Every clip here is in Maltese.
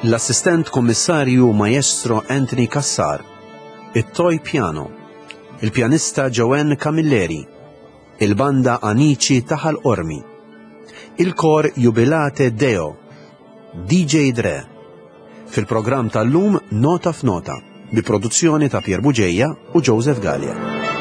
l-assistent kummissarju Maestro Anthony Cassar, it-toj piano, il-pjanista Joanne Camilleri, il-banda Anici Taħal Ormi, il-kor Jubilate Deo, DJ Dre. Fil-programm tal-lum Nota f'Nota, bi produzzjoni ta' Pier Buġejja u Joseph Gallia.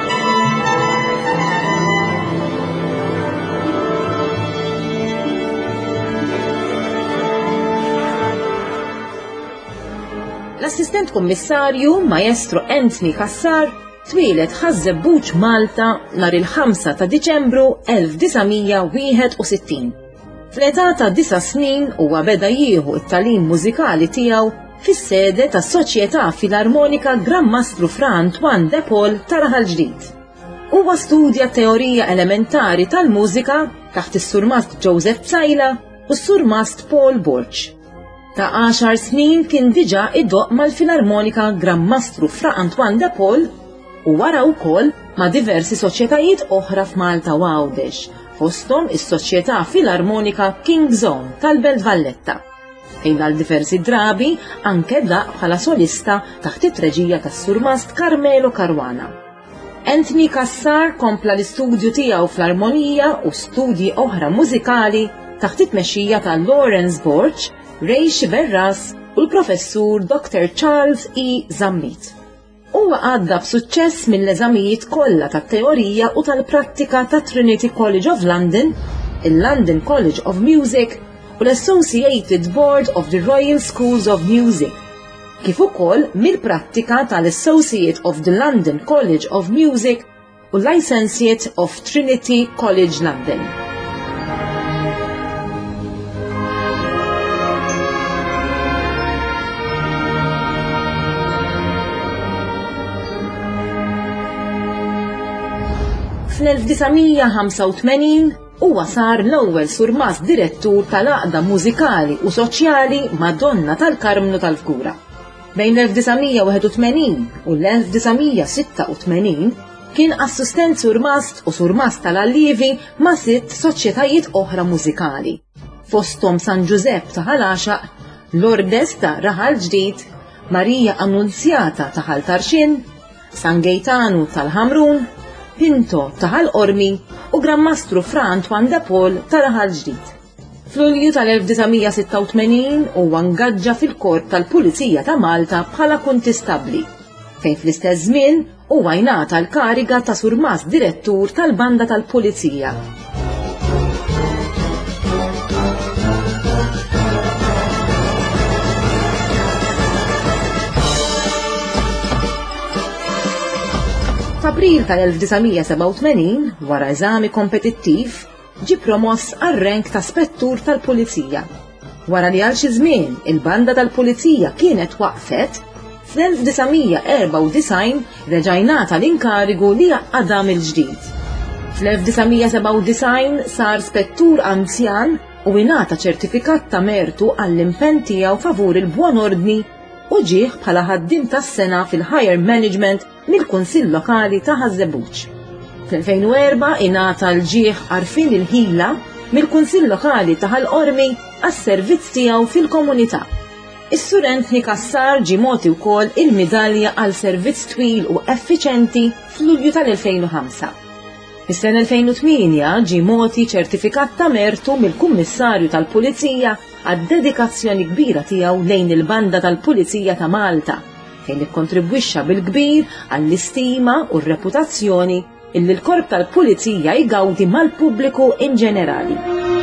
L-assistent kummissarju Maestro Anthony Cassar twieled ħażebbuġ Malta nhar il-5 ta' Diċembru 1961. Fl-età ta' 9 snin huwa beda jieħu t-tagħlim mużikali tiegħu fis-sede tas-Soċjetà Filarmonika Grammastru Fra Antoine de Paul ta' Raħal Ġdid. Huwa studja teorija elementari tal-mużika taħt is-surmast Joseph Psajla u s-surmast Paul Borch. Ta' 10 snin kien diġà idoq mal-Filarmonika Grammastru Fra Antoine de Paul u wara wkoll ma' diversi soċjetajiet oħra f'Malta u Għawdex, fosthom is-Soċjetà Filarmonika King Zone tal-Belt Valletta. Fejn għal diversi drabi anke daq bħala solista taħt it-treġija tas-surmast Carmelo Caruana. Anthony Cassar kompla l-istudju tiegħu fl-armonija u studji oħra mużikali taħt it-tmexxija ta' Lawrence Borch, Ray Xiberras u l-professur Dr. Charles E. Zammit. Huwa għadda b'suċċess mill-eżamijiet kollha tat-teorija u tal-prattika ta' Trinity College of London, il-London College of Music u l-Associated Board of the Royal Schools of Music, kif ukoll mill-prattika tal-Associate of the London College of Music u l-Licentiate of Trinity College London. Fl-1985 huwa sar l-ewwel surmast direttur tal-għaqda mużikali u soċjali Madonna tal-Karmnu tal-Fkura. Bejn l-1981 u l-1986 kien assistent surmast u surmast tal-allievi ma' 6 soċjetajiet oħra mużikali. Fosthom San Giuseppe ta' Ħalaxaq, Lourdes ta' Raħal Ġdid, Marija Annunzjata ta' Ħaltarxin, San Gaetanu tal-Ħamrun, Pinto Taħal Ormi u Grammastru Fra Antoine de Paul ta' Raħal Ġdid. F'Lulju tal-1986 huwa ngaġġa fil-Korp tal-Pulizija ta' Malta bħala kuntistabbli, fejn fl-istess żmien huwa jingħata l-kariga ta' surmast direttur tal-Banda tal-Pulizija. F'April tal-1987, wara eżami kompetittiv, ġie promoss għar-rank ta' spettur tal-Pulizija. Wara li għal xi żmien il-Banda tal-Pulizija kienet waqfet, fl-1994 reġajnata l-inkarigu li għadha mill-ġdid. Fl-1997 sar spettur anzjan u ingħata ċertifikat ta' mertu għall-impenn tiegħu favur il-bwan ordni u ġieħ bħala ħaddiem tas-sena fil-Higher Management mill-Kunsill Lokali ta' Ħażebbuġ. Fl-2004 ingħata l-ġieħ għarfien il-ħila mill-Kunsill Lokali ta' Ħal-Qormi għas-servizz tiegħu fil-komunità. Is-Sur Anthony Cassar ġie mogħti wkoll il-midalja għal servizz twil u effiċenti f'Lulju tal-2005. Fis-sena 2008 ġie mogħti ċertifikat ta' mertu mill-Kummissarju tal-Pulizija għad-dedikazzjoni kbira tiegħu lejn il-Banda tal-Pulizija ta' Malta, fejn ikkontribwixxa bil-kbir għall-istima u r-reputazzjoni illi l-Korp tal-Pulizija jgawdi mal-pubbliku in ġenerali.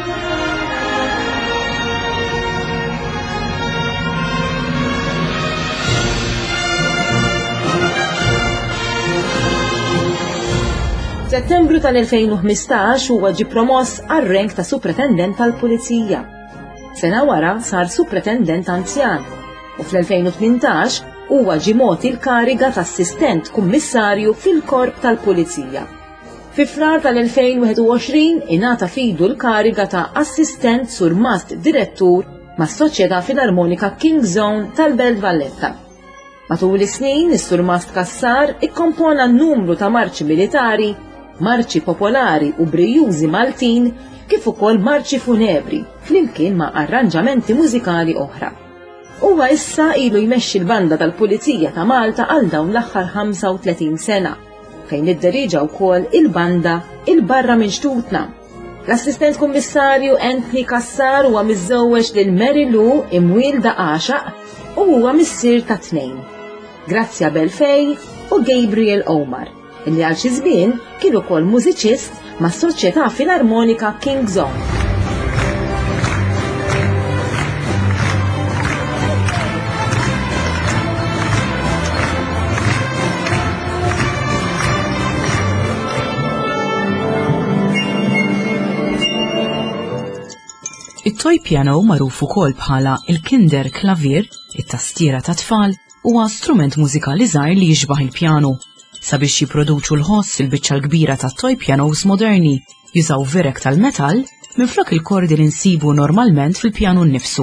F'Settembru tal-2015 huwa ġie promoss għar-rank ta' Supretendent tal-Pulizija. Sena wara sar Supretendent anzjan u fl-2018 huwa ġie mogħti l-kariga ta' Assistent Kummissarju fil-Korp tal-Pulizija. Fi frar tal-2021 ingħata fidu l-kariga ta' Assistent Surmast Direttur mas-Soċjetà Filarmonika King Zone tal-Belt Valletta. Matul is-snin is-Surmast Cassar ikkompona n-numru ta' marċi militari, marċi popolari u brijużi Maltin kif ukoll marċi funebri flimkien ma' arranġamenti mużikali oħra. Huwa issa ilu jmexxi l-banda tal-Pulizija ta' Malta għal dawn l-aħħar 35 sena, fejn idderieġa wkoll il-banda il-barra minn Xtutna. L-assistent kummissarju Anthony Kassar huwa miżżewweġ lil Mary Lou imwielda Għaxaq u huwa missier ta' tnejn, Grazja Belfej u Gabriel Omar, illi għal xi żmien kien ukoll mużiċist mas-Soċjetà Filarmonika King's Own. Il-toy piano magħruf ukoll bħala il-Kinder Klavier, it-tastiera ta' tfal, huwa strument mużikali żgħir li jixbaħ il-pjano. Sabiex jipproduċu l-ħoss il-biċċa l-kbira ta' toy pianos moderni jużaw verek tal-metall minflok il-kordi li nsibu normalment fil-pjano nnifsu.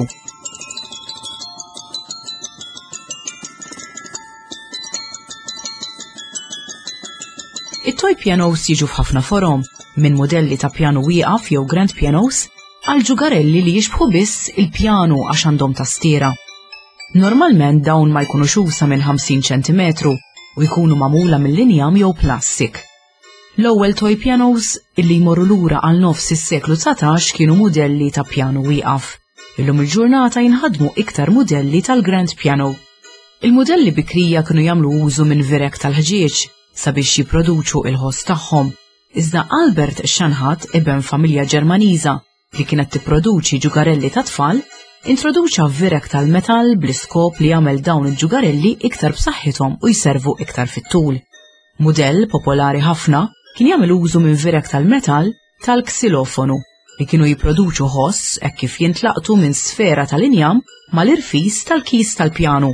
It-toy pianos jiġu f'ħafna forom, minn modelli ta' pjano wieqaf jew grand pianos għal ġugarelli li jixbħu biss il-pjanu għax għandhom tastiera. Normalment dawn ma jkunux usa minn 50 cm u jkunu magħmula mill-linjam jew plastik. L-ewwel toy pianos illi jmorru lura għal nofs is-seklu 19 kienu modelli ta' pjanu wieqaf. Illum il-ġurnata jinħadmu iktar modelli tal-grand piano. Il-modelli bikrija kienu jagħmlu użu minn virek tal-ħġieġ sabiex jipproduċu il-ħoss tagħhom. Iżda Albert Schanhardt eben familja Ġermaniża li kienet tipproduċi ġugarelli ta' tfal, introduċa virek tal-metall bl-iskop li jagħmel dawn il-ġugarelli iktar b'saħħithom u jservu iktar fit-tul. Mudell popolari ħafna kien jagħmel użu minn virek tal-metall tal-ksilofonu li kienu jipproduċu ħoss hekk kif jintlaqtu minn sfera tal-injam mal-irfis tal-kis tal-pjanu.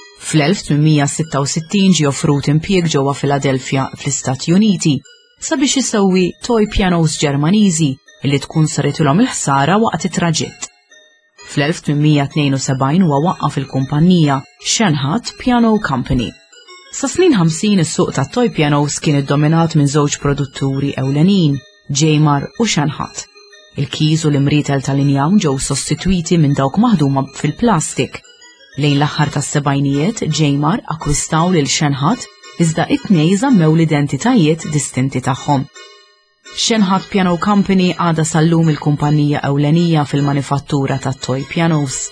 Fl-1866 ġie offrut impjieg ġewwa Philadelphia fl-Istati Uniti sabiex isewwi toy pianos Ġermaniżi illi tkun saritulhom il-ħsara waqt it-traġett. Fl-1872 huwa waqqaf il-kumpanija Schanhardt Piano Company. Sa snin 50 is-suq tat-toy pianos kien iddominat minn żewġ produtturi ewlenin, Jamar u Schanhardt. Il-kiż u l-imrietel tal-injam ġew sostitwiti minn dawk maħduma fil-plastik. Lejn l-aħħar tas-sebgħinijiet Jamar akkwistaw lil Schanhardt iżda it-tnejn żammew l-identitajiet distinti tagħhom. Schanhardt Piano Company għada sallum il-kumpanija ewlenija fil-manifattura tat-toy pianos.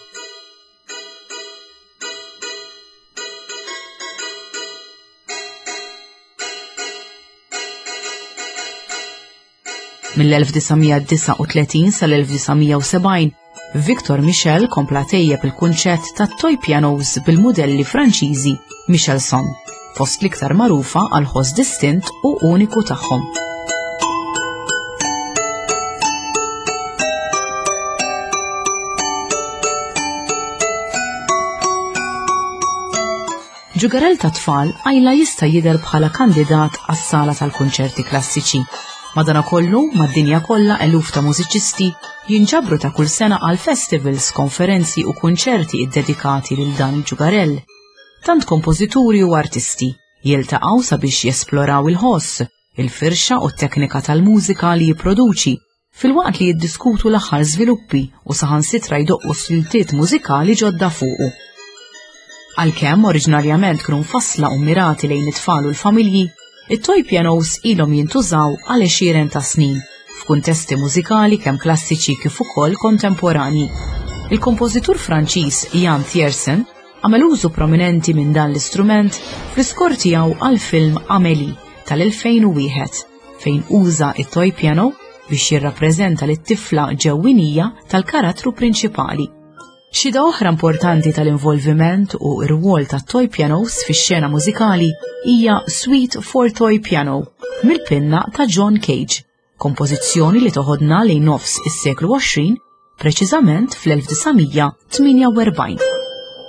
Mill-1939 sal-1970, Victor Michel kompla tejjeb il-kunċett tat-toy pianos bil-modelli Franċiżi Michelson, fost l-iktar magħrufa għal ħoss distint u uniku tagħhom. Ġugarell ta' tfal għajla jista' jidher bħala kandidat għas-sala tal-kunċerti klassiċi. Madankollu mad-dinja kollha eluf ta' mużiċisti jinġabru ta' kull sena għal festivals, konferenzi u kunċerti iddedikati lil dan il-ġugarell. Tant kompożituri u artisti jiltaqgħu sabiex jesploraw il-ħoss, il-firxa u t-teknika tal-mużika li jipproduċi fil-waqt li jiddiskutu l-aħħar żviluppi u saħansitra jdoqqu siltiet mużikali ġodda fuqu. Għalkemm oriġinarjament kienu mfassla u mirati lejn it-tfal u l-familji, it-toy pianos ilhom jintużaw għal 20 ta' snin f'kuntesti mużikali kemm klassiċi kif ukoll kontemporani. Il-kompożitur Franċiż Jan Tiersen għamel użu prominenti minn dan l-istrument fl-iskor tiegħu għall-film Amélie tal-2001 fejn uża it-toy piano biex jirrappreżenta lit-tifla ġewwinija tal-karattru prinċipali. Xhieda oħra importanti tal-involviment u r-rwol tat-toy pianos fix-xena mużikali hija Suite for Toy Piano mill-pinna ta' John Cage, kompożizzjoni li toħodna lejn nofs is-seklu 20, preċiżament fl-1948.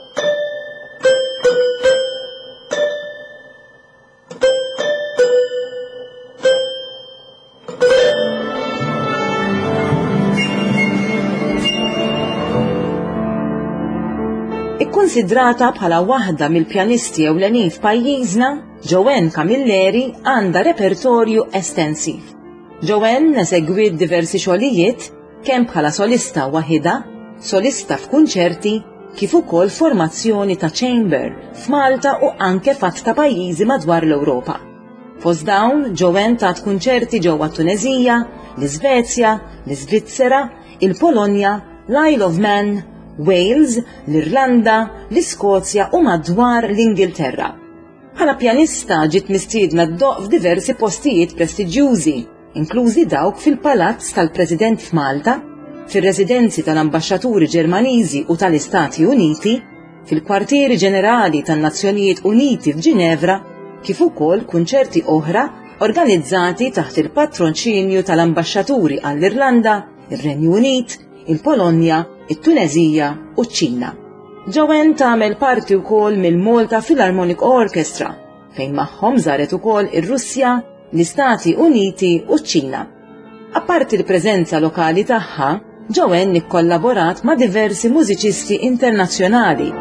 Ikkunsidrata bħala waħda mill-pjanisti ewlenin f'pajjiżna, Joanne Camilleri għandha repertorju estensiv. Joanne segwit diversi xogħlijiet kemm bħala solista waħida, solista f'kunċerti kif ukoll formazzjoni ta' chamber f'Malta u anke fatt ta' pajjiżi madwar l-Ewropa. Fost dawn Joanne tat kunċerti ġewwa Tunezija, l-Iżvezja, l-Iżvizzera, il-Polonja, l-Isle of Man, Wales, l-Irlanda, l-Iskozja u madwar l-Ingilterra. Bħala pjanista ġiet mistiedna ddoqq f'diversi postijiet prestiġjużi, inklużi dawk fil-Palazz tal-President f'Malta, fir-residenzi tal-Ambaxxaturi Ġermaniżi u tal-Istati Uniti, fil-Kwartieri Ġenerali tan-Nazzjonijiet Uniti f'Ġinevra, kif ukoll kunċerti oħra organizzati taħt il-patroċinju tal-Ambaxxaturi għall-Irlanda, ir-Renju Unit, il-Polonja, it-Tunezija u ċ-Ċina. Joanne tagħmel parti wkoll mill-Malta Philharmonic Orchestra, fejn magħhom żaret ukoll ir-Russja, l-Istati Uniti u ċ-Ċina. Apparti l-preżenza lokali tagħha, Joanne ikkollaborat ma' diversi mużiċisti internazzjonali.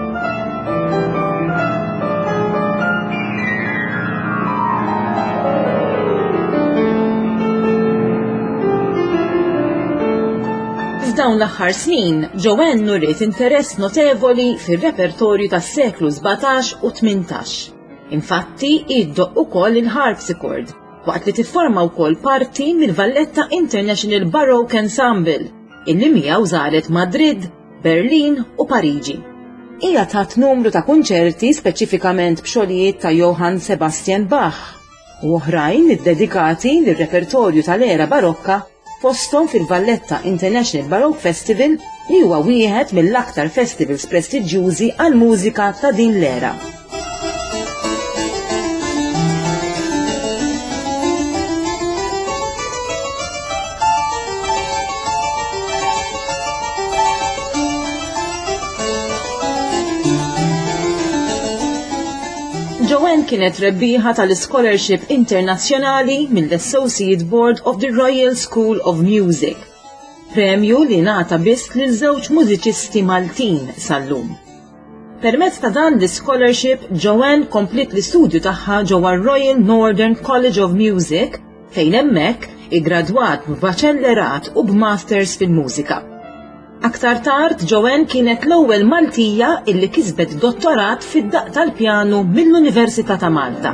F'dawn l-aħħar snin, Joanne nuriet interess notevoli fir-repertorju tas-seklu 17 u 18. Infatti, iddoq ukoll il-harpsichord, waqt li tifforma wkoll parti mill-Valletta International Baroque Ensemble, illi miegħu żaret Madrid, Berlin u Pariġi. Hija tat numru ta' kunċerti speċifikament b'xogħlijiet ta' Johann Sebastian Bach u oħrajn iddedikati lir-repertorju tal-era barokka fosthom fil-Valletta International Baroque Festival li huwa wieħed mill-aktar festivals prestiġjużi għall-mużika ta' din l-era. Joanne kienet rebbieħa tal-Scholarship Internazzjonali mill-Associate Board of the Royal School of Music, premju li ngħata biss lil żewġ mużiċisti Maltin sal-lum. Permezz ta' dan l-scholarship, Joanne komplit l-istudju tagħha ġewwa Royal Northern College of Music, fejn hemmhekk igradwat b'baċellerat u b'masters fil-mużika. Aktar tard, Joanne kienet l-ewwel Maltija illi kisbet dottorat fid-daqq tal-pjanu mill-Università ta' Malta.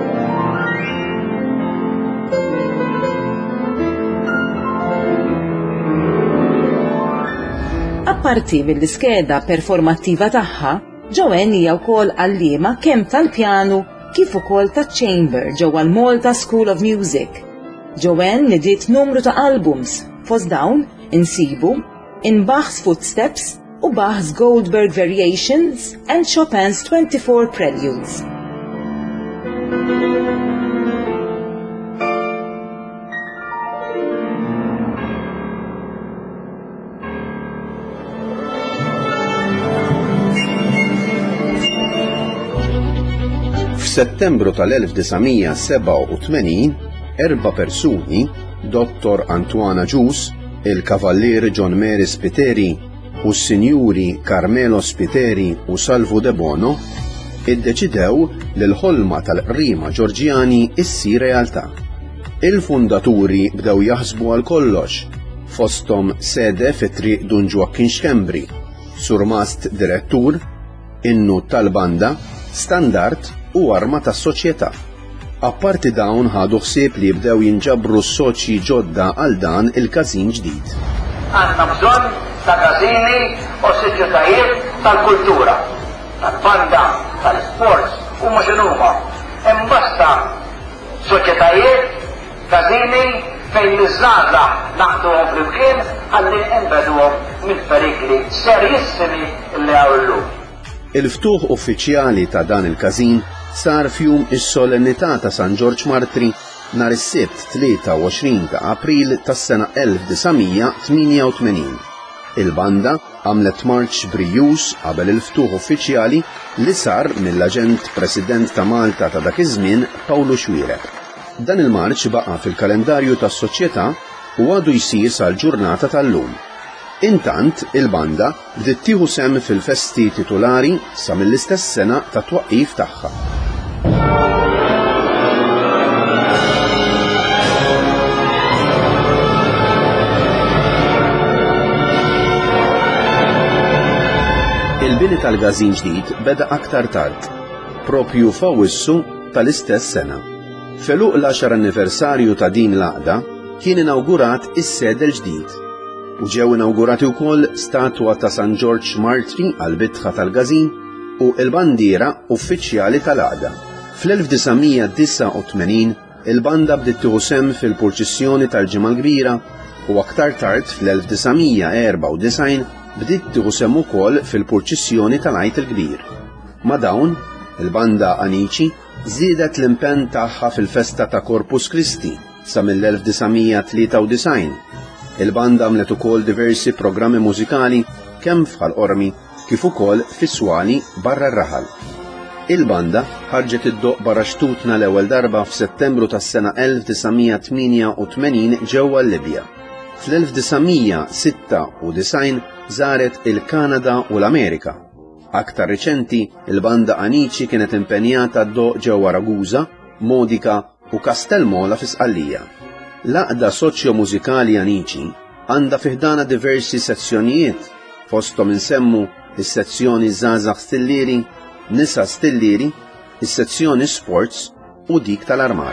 Apparti mill-iskeda performattiva tagħha, Joanne hija wkoll għalliema kemm tal-pjanu kif ukoll taċ-chamber ġewwa l-Malta School of Music. Joanne nidiet numru ta' albums, fost dawn insibu In Bach's Footsteps u Bach's Goldberg Variations and Chopin's 24 Preludes. F'Settembru tal-1987, 4 persuni, Dr. Antoana Gius, il-Kavallier John Mary Spiteri u s-Sinjuri Carmelo Spiteri u Salvo De Bono iddeċidew li l-ħolma tal-qrima Ġorġjani issir realtà. Il-fundaturi bdew jaħsbu għal kollox, fosthom sede fit-triq Dun Joaquin Xkembri, surmast direttur, innu tal-banda, standard u arma tas-soċjetà. Apparti dawn ħadu ħsieb li jibdew jinġabru s-soċji ġodda għal dan il-każin ġdid. Għandna bżonn ta' każini u soċjetajiet tal-kultura, tal-banda, tal-sports u mhux huma. Hemm bosta soċjetajiet, każini fejn l-żgħażagħ naħduhom flimkien ħalli nbeduhom mill-perikli serjissimi li hawn. Il-ftuħ uffiċjali ta' dan il-każin sar fjum is-solennità ta' San George Martri nhar is-Sibt 23 ta' April tas-sena 1988. Il-banda għamlet marċ brijus qabel il-ftuħ uffiċjali li sar mill-aġent President ta' Malta ta' dak iż-żmien Pawlu Xwiereq. Dan il-marċ baqa' fil-kalendarju tas-soċjetà u għadu jsir sal-ġurnata tal-lum. Intant, il-banda bdiet tieħu sehem fil-festi titolari sa mill-istess sena ta' twaqqif tagħha. Il-bini tal-Gazin ġdid beda aktar tard, propju f'Awwissu tal-istess sena. Feluq l-10 anniversarju ta' din l-għaqda kien inawgurat is-sede l-ġdid u ġew inawgurati wkoll statwa ta' San George Martri għall-bitħa tal-Gazin u l-bandiera uffiċjali tal-għaqda. Fl-1989 il-banda bdiet tieħu sehem fil-purċissjoni tal-Ġimgħa l-Kbira u aktar tard fl-1994 bdiet tieħu sehem ukoll fil-purċissjoni tal-Għid il-Kbir. Ma' dawn, il-banda Anici żiedet l-impenn tagħha fil-festa ta' Corpus Christi sa mill-1993. Il-banda għamlet ukoll diversi programmi mużikali kemm f'Ħal-Qormi kif ukoll fis-swali barra r-raħal. Il-banda ħarġet id-doq barra xtutna l-ewwel darba f'Settembru tas-sena 1988 ġewwa Libja. Fl-1996 żaret il-Kanada u l-Amerika. Aktar riċenti, il-banda Anici kienet impenjata d-doq ġewwa Ragusa, Modica u Castelmola fi Sqallija. L-għaqda soċjo-mużikali Anici għandha fiħdana diversi sezzjonijiet, fosthom insemmu is-sezzjoni Żgħażagħ Stillieri, Nisa Stillieri, is-sezzjoni Sports u dik tal-Armar.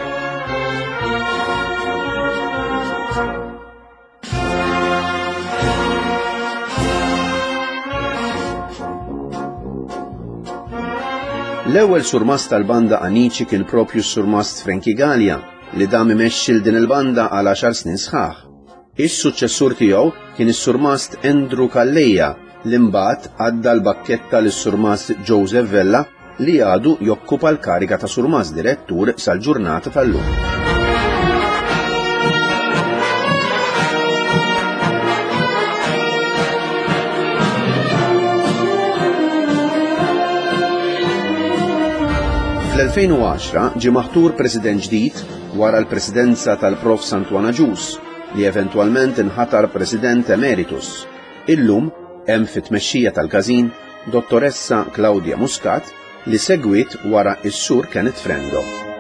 L-ewwel surmast tal-banda Anici kien propju s-surmast Frankie Gallia li dam imexxi din il-banda għal 10 snin sħaħ. Is-suċċessur tiegħu kien is-surmast Andrew Calleja li mbagħad għadda l-bakketta lis-surmast Joseph Vella li għadu jokkupa l-kariga ta' surmast direttur sal-ġurnata tal-lum. Fl-2010 ġie maħtur president ġdid wara l-presidenza tal-Prof Santwana Ġus li eventwalment inħatar President Emeritus. Illum hemm fit-tmexxija tal-Gazin Dottoressa Claudia Muscat li segwit wara s-sur Kenneth Frendo.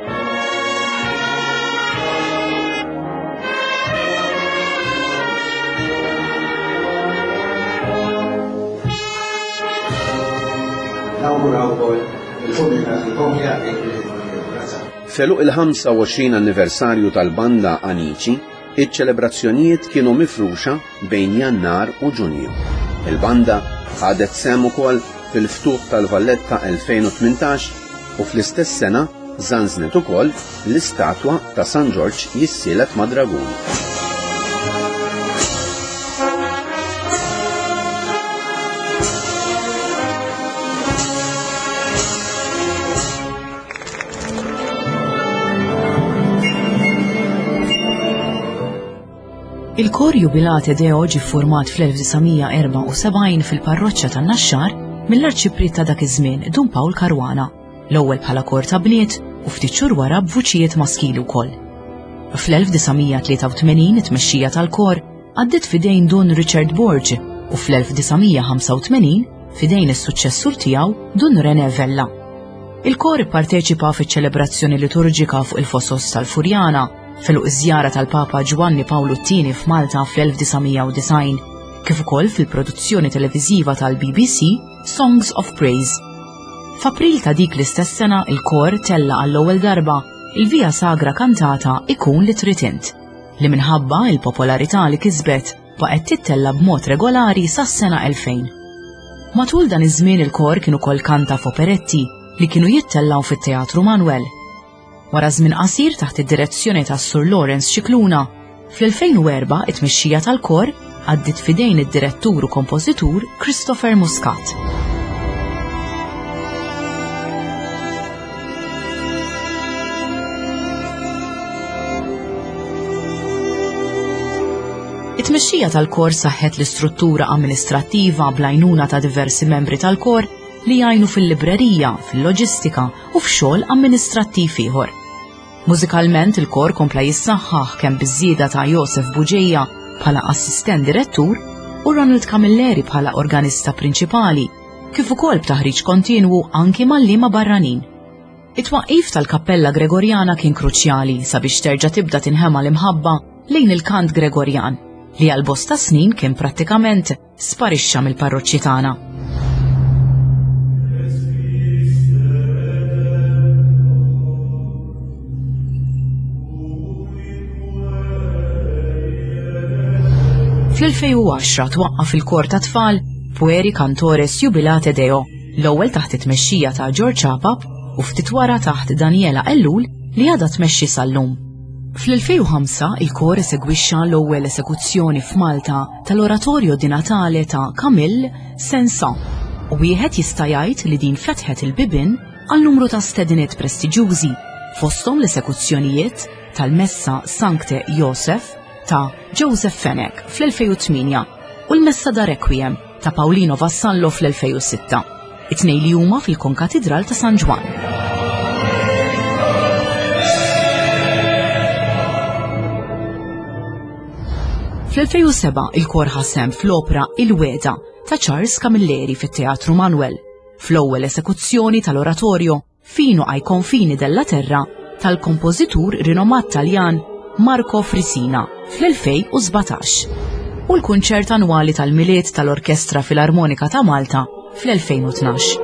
Feluq il-25 anniversarju tal-banda Anici, iċ-ċelebrazzjonijiet kienu mifruxa bejn Jannar u Ġunju. Il-banda ħadet sehem ukoll fil-ftuħ tal-Valletta 2018 u fl-istess sena żanżnet ukoll l-istatwa ta' San George jissielet ma' dragun. Il-kor jubilate Deo ġie ffurmat fl-1974 fil-parroċċja tan-Naxxar mill-arċipriet ta' dak iż-żmien Dun Pawl Karwana, l-ewwel bħala kor ta' bniet u ftit xhur wara b'vuċijiet maskili wkoll. Fl-1983 it-tmexxija tal-kor għaddiet fidejn Dun Richard Borge u fl-1985 fidejn is-suċċessur tiegħu Dun René Vella. Il-kor ipparteċipa fiċ-ċelebrazzjoni liturġika fuq il-Fossos tal-Furjana fil-żjara tal-Papa Giovanni Paolo II f'Malta fl-1990, kif ukoll fil-produzzjoni televiżiva tal-BBC Songs of Praise. F'April ta' dik l-istess sena il-kor tella għall-ewwel darba il-via sagra kantata Ikun li tritint, li minħabba il-popolarità li kisbet baqgħet tittella b'mod regolari sas-sena 2000. Matul dan iż-żmien il-kor kienu ukoll kanta f'operetti li kienu jittellaw fit-Teatru Manuel. Wara żmien qasir taħt id-direzzjoni tas Sur Lawrence Cicluna, fl-2004 it-tmexxija tal-kor għaddiet fidejn id-direttur u kompożitur Christopher Muscat. It-tmexxija tal-kor saħħet l-istruttura amministrattiva bl-għajnuna ta' diversi membri tal-kor li jgħinu fil-librerija, fil-loġistika u f'xogħol amministrattiv ieħor. Mużikalment il-kor kompla jissaħħaħ kemm biż-żieda ta' Joseph Buġejja bħala assistent direttur u Ronald Camilleri bħala organista prinċipali, kif ukoll b'taħriġ kontinwu anki mal-liema barranin. It-twaqqif tal-Kappella Gregorjana kien kruċjali sabiex terġa' tibda tinħema l-imħabba lejn il-kant Gregorjan li għal bosta snin kien prattikament sparixxa mill-parroċċi tagħna. Fl-2010 twaqqaf il-kor ta' tfal Pueri Cantores Jubilate Deo, l-ewwel taħt it-tmexxija ta' George Chapap u ftit wara taħt Daniela Ellul li għadha tmexxi sal-lum. Fl-2005 il-kor esegwixxa l-ewwel esekuzzjoni f'Malta tal-oratorju di Natale ta' Camille Saint-Saëns u wieħed jista' jgħid li din fetħet il-bibien għal numru ta' stediniet prestiġjużi fosthom l-esekuzzjonijiet tal-Messa Sancte Joseph ta' Joseph Fenech fl-2008 u l-Messa da Requiem ta' Paolino Vassallo fl-2006, it-tnejn li huma fil-Konkatedral ta' San Ġwan. Fl-2007 il-kor ħassem fl-opera Il-Weda ta' Charles Camilleri fit-Teatru Manuel, fl-ewwel esekuzzjoni tal-oratorju Fino ai confini della terra tal-kompożitur rinomat Taljan Marco Frisina fl-2017 u l-kunċert annwali tal-Miliet tal-Orkestra Filarmonika ta' Malta fl-2012.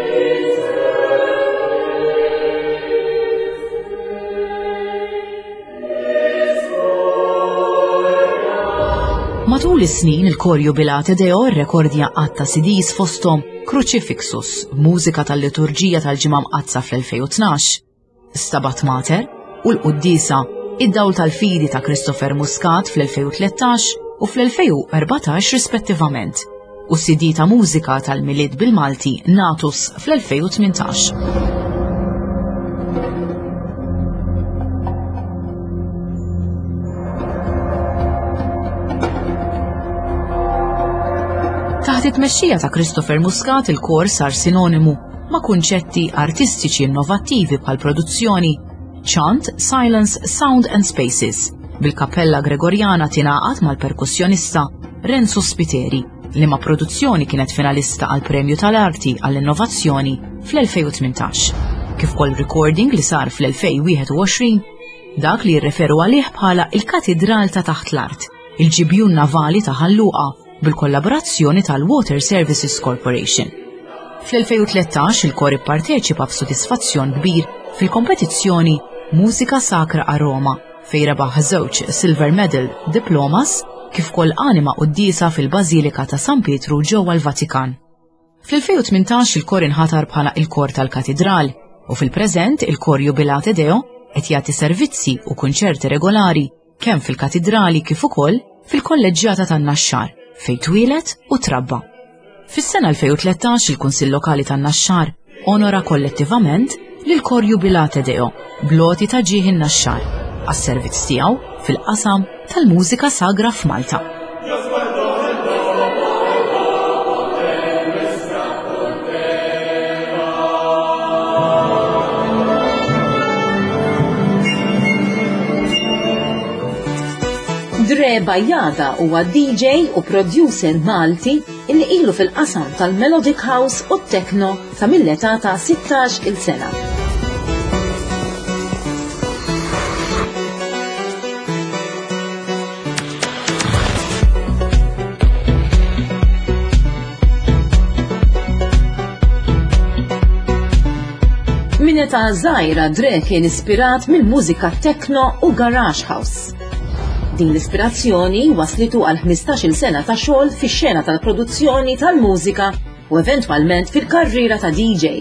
Matul is-snin il-kor Jubilate Deo rrekordja għatta CDs fosthom Crucifixus, mużika tal-liturġija tal-ġimgħa mqazza fl-2012, Stabat Mater u l-Quddisa id-dawl tal-fidi ta' Christopher Muscat fl-2013 u fl-2014 rispettivament, u CD ta' mużika tal-Miliet bil-Malti Natus fl-2018. Taħt it-tmexxija ta' Christopher Muscat il-kor sar sinonimu ma' kunċetti artistiċi innovattivi bħal produzzjoni Chant, Silence, Sound and Spaces bil-Kappella Gregorjana tingħaqad mal-perkussjonista Renzo Spiteri li ma' produzzjoni kienet finalista għal Premju tal-Arti għall-Innovazzjoni fl-2018. Kif ukoll recording li sar fl-2021 dak li jirreferu għalih bħala il-Katedral ta' taħt l-Art, il-ġibjun navali ta' Ħalluqa bil-kollaborazzjoni tal-Water Services Corporation. Fl-2013 il-kor ipparteċipa b'sodisfazzjon kbir fil-kompetizzjoni Mużika Sakra a Roma fejn rebaħ żewġ Silver Medal diplomas kif ukoll anima qudiesa fil-Bażilika ta' San Pietru ġewwa l-Vatikan. Fl-2018 il-kor inħatar bħala il-kor tal-Katedral u fil-preżent il-kor Jubilate Deo qed jagħti servizzi u kunċerti regolari kemm fil-Katedrali kif ukoll fil-Kolleġġjata tan-Naxxar fejn twieled u trabba. Fis-sena 2013 il-Kunsill Lokali tan-Naxxar onora kollettivament lil-kor Jubilate Deo bloti ta' ġieħ in-Naxxar għas-servizz tiegħu fil-qasam tal-mużika sagra f'Malta. Dre Bajjada huwa DJ u producer Malti illi ilu fil-qasam tal-Melodic House u t-Tekno sa mill-età ta' 16 il-sena. Min età żgħira Dre kien ispirat mill-mużika Tekno u Garage House. Din l-ispirazzjoni waslitu għal 15-il sena ta' xogħol fix-xena tal-produzzjoni tal-mużika u eventwalment fil-karriera ta' DJ.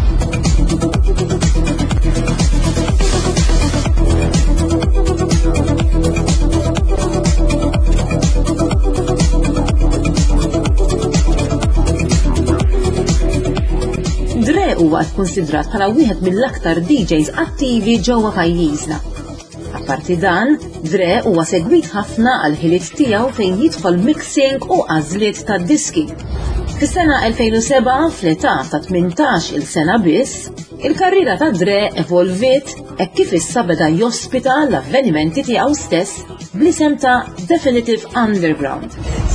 Dre huwa kkunsidrat bħala wieħed mill-aktar DJs attivi ġewwa pajjiżna. Apparti dan, Dre huwa segwit ħafna għal ħiliet tiegħu fejn jidħol mixing u għażliet ta' diski. Fis-sena 2007 fl-età ta' 18-il sena biss, il-karriera ta' Dre evolvit hekk kif issa beda jospita l-avvenimenti tiegħu stess bl-isem ta' Definitive Underground.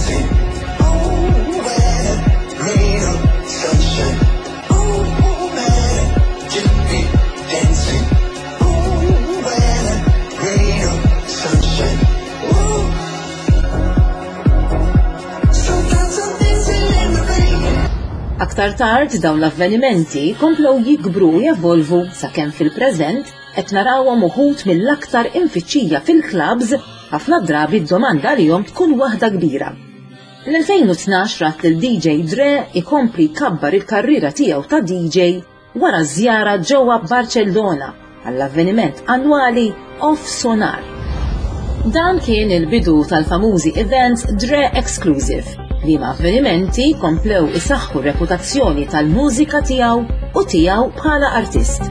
Aktar tard dawn l-avvenimenti komplew jikbru jevolvu sakemm fil-preżent qed narawhom uħud mill-aktar infittxija fil-klabs ħafna drabi d-domanda għalihom tkun waħda kbira. L-2012 rat lil DJ Dre ikompli kabbar il-karriera tiegħu ta' DJ wara żjara ġewwa Barcellona għall-avveniment annwali Off Sonar. Dan kien il-bidu tal-famużi events Dre Exclusive li ma' avvenimenti komplew isaħħu r-reputazzjoni tal-mużika tiegħu u tiegħu bħala artist.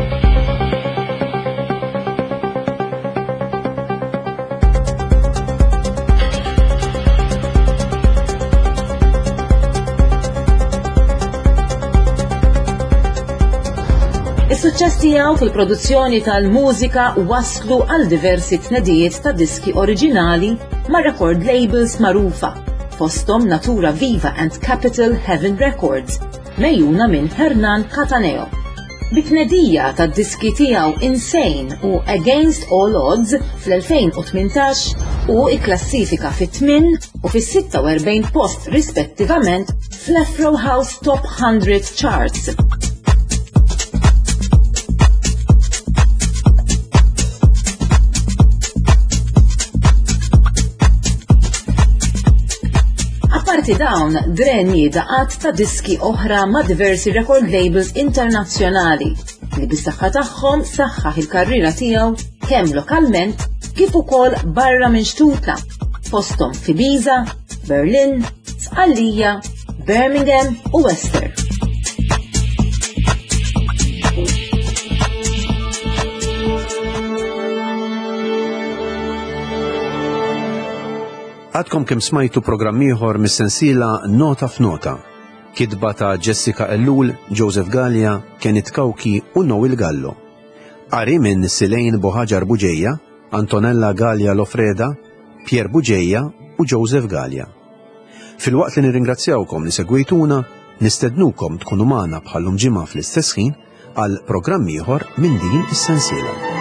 Is-suċċess tiegħu fil-produzzjoni tal-mużika waslu għal diversi tnedijiet ta' diski oriġinali ma' record labels magħrufa, fosthom Natura Viva and Capitol Heaven Records, mejjuna minn Hernan Cataneo. Bit-tnedija tad-diski tiegħu Insane u Against All Odds fl-2018 u ikklassifika fit-8 u fis-46 post rispettivament fl-Afro House Top 100 Charts. Apparti dawn, Dre nieda qatt ta' diski oħra ma' diversi record labels internazzjonali li bis-saħħa tagħhom saħħaħ il-karriera tiegħu kemm lokalment kif ukoll barra minn Xtutla, fosthom f'Ibiza, Berlin, Sqallija, Birmingham u Wester. Għadkom kemm smajtu programm ieħor mis-sensiela Nota f'Nota, kitba ta' Jessica Ellul, Joseph Gallia, Kenneth Kawki u Noel Gallo. Qari minn Silejn Boħaġar Buġejja, Antonella Gallia Lofreda, Pier Buġejja u Joseph Gallia. Filwaqt li nirringrazzjawkom li segwejtuna, nistednukom tkunu magħna bħallum ġimgħa fl-istess ħin għal programm ieħor minn din is-sensiela.